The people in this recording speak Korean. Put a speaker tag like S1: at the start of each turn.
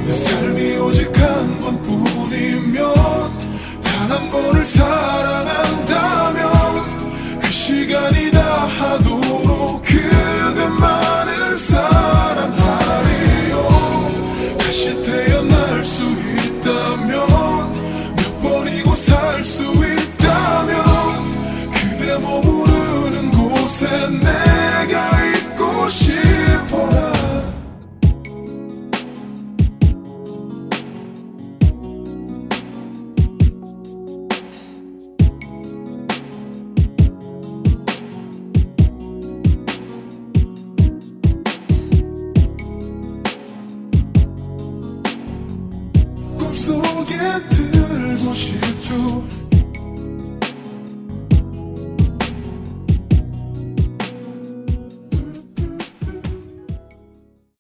S1: 내 삶이 오직 한 번뿐이면, 단 한 번을 사랑한다면 그 시간이 다하도록 그대만을 사랑하리요. 다시 태어날 수 있다면, 몇 번이고 살 수 있다면, 그대 머무르는 곳에 내가 있고 싶어라. 꿈속에 들고 싶죠.